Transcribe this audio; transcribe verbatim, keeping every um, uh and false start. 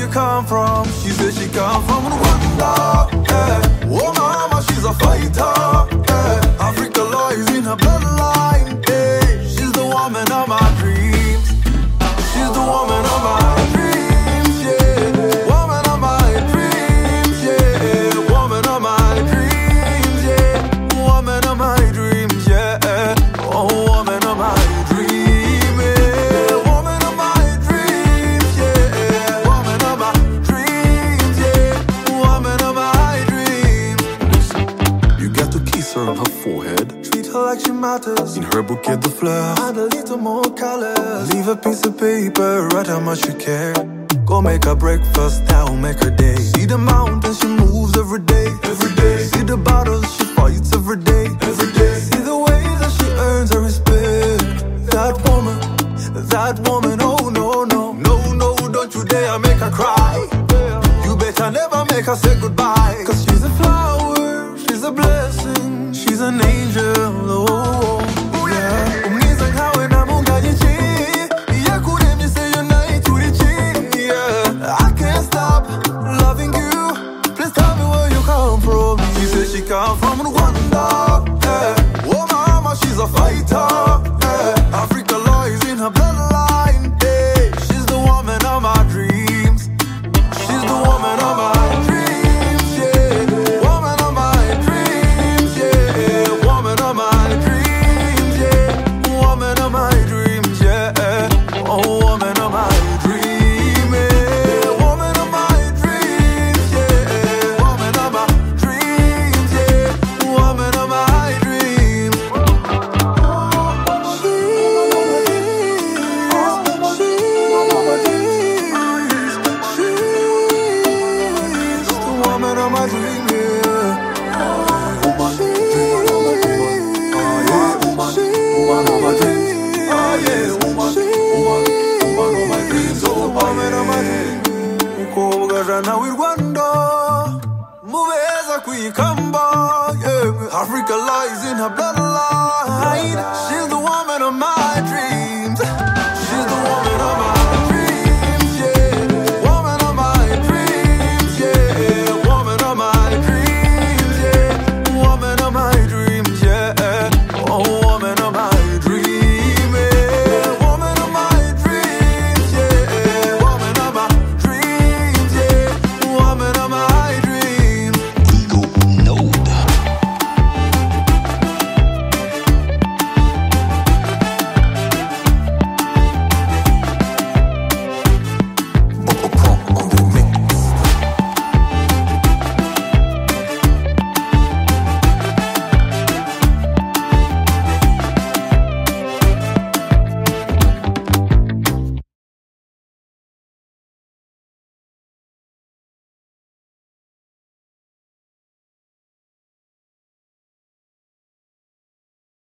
come from. She said she come from Rwanda. Yeah. Oh mama, she's a fighter. Yeah. Africa lies in her bloodline. Yeah. She's the woman of my dreams. She's the woman of my dreams. Yeah. Woman of my dreams. Yeah. Woman of my dreams. Yeah. Woman of my dreams. Yeah. Oh, woman of my dreams. Yeah. Woman of my dreams. Yeah. Woman of my dreams. Yeah. Woman of my dreams. You got to kiss her on her forehead. Treat her like she matters. In her bouquet de fleurs. Add a little more color. Leave a piece of paper, write how much you care. Go make her breakfast, that'll make her day. See the mountains, she moves every day. Every day. See the battles, she fights every day. Every day. See the ways that she earns her respect. That woman, that woman, oh no, no. No, no, don't you dare make her cry. You better never make her say goodbye. Cause she's a flower, she's a blessing, she's an angel, oh, oh yeah. Umwiza nkawe namunganye chi. Yakuremye say unite to the chi. Yeah, I can't stop loving you. Please tell me where you come from. She said she come from Rwanda. Yeah. Oh mama, she's a fighter. Yeah. Africa lies in her bloodline. Yeah. She's the woman of my dreams. She's the woman of my dreams. Yeah. Woman of my dreams. Yeah. Woman of my dreams. Yeah. Woman of my dreams. Yeah. Oh, woman of my dreams. Yeah. Woman of my dreams. Yeah. Woman of my dreams. Yeah. Woman of my dreams. She's, she's the woman of my dreams. Yeah. Woman, dream, woman, woman. Ah, yeah, woman, woman of my dreams. Ah, yeah, woman, woman, woman of my dreams. Oh, Woman of my yeah. dreams. Umukobwa jana w'i Rwanda, mubeza kwikamba. Yeah. Africa lies in her bloodline. She's the woman of my dreams.